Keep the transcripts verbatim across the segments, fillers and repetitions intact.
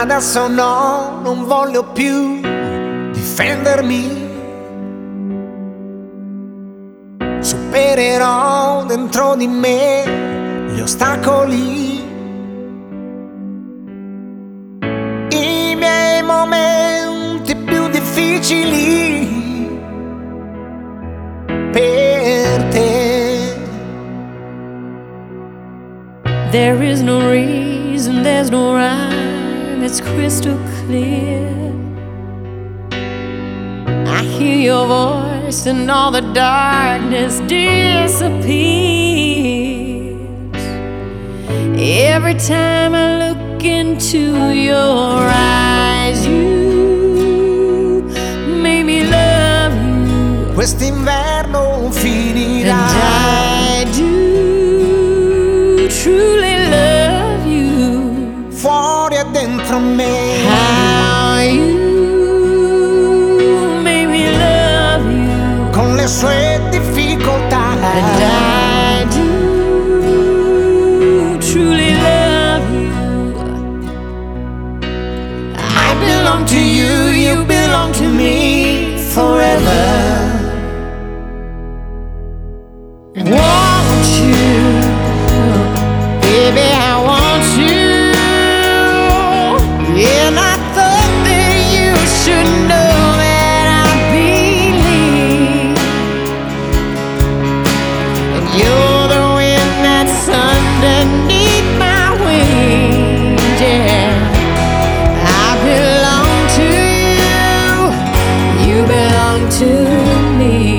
Adesso no, non voglio più difendermi. Supererò dentro di me gli ostacoli, i miei momenti più difficili per te. There is no reason, there's no rhyme, it's crystal clear. I hear your voice and all the darkness disappears. Every time I look into your eyes, you make me love you. Quest'inverno finirà. And I do truly love you. Fuori e dentro me. How you make me love you. Con le sue difficoltà. And I do truly love you. I belong to you, you belong to me forever. Want you, baby, I want you. And I thought that you should know that I believe. And you're the wind that's underneath my wings, yeah. I belong to you, you belong to me.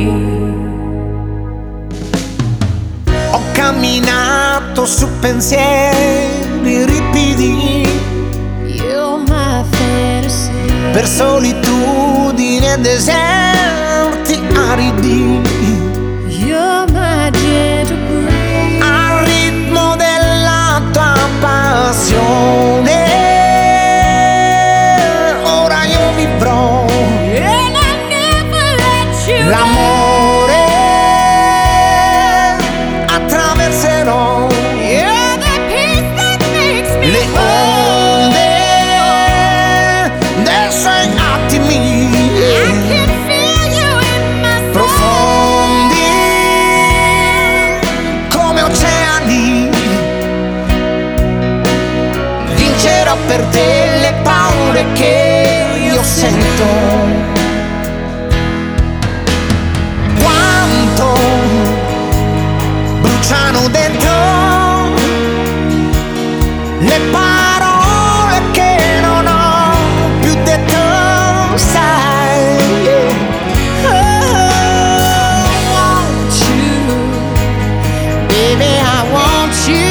Ho camminato su pensieri ripidi, You're my fantasy. per solitudini e deserti aridi, You're my gentle breeze. al ritmo della tua passione. Ora io vivrò And I never let you l'amore, attraverserò You're the peace that makes me le onde dei suoi attimi I can feel you in my soul. profondi come oceani. Vincerò per te le paure che io sento. Quanto bruciano dentro le parole che non ho più detto, sai. Oh, want you, baby, I want you.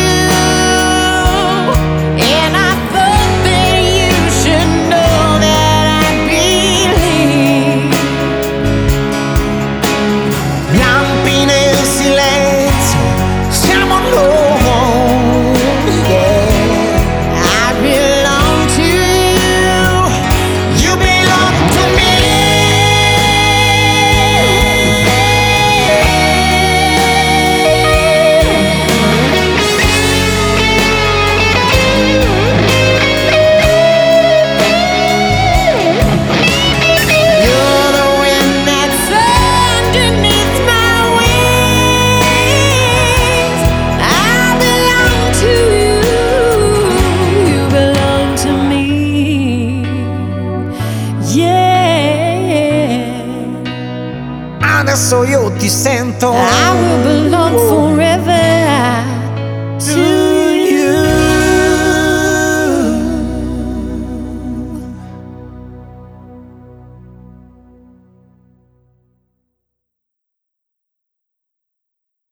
And I thought that you should know that I believe. Lampi nel silenzio, siamo noi, yeah. I belong to you. You belong to me. You're the wind that's underneath my wings. I belong to you, you belong to me, yeah. Adesso io ti sento. I will belong forever.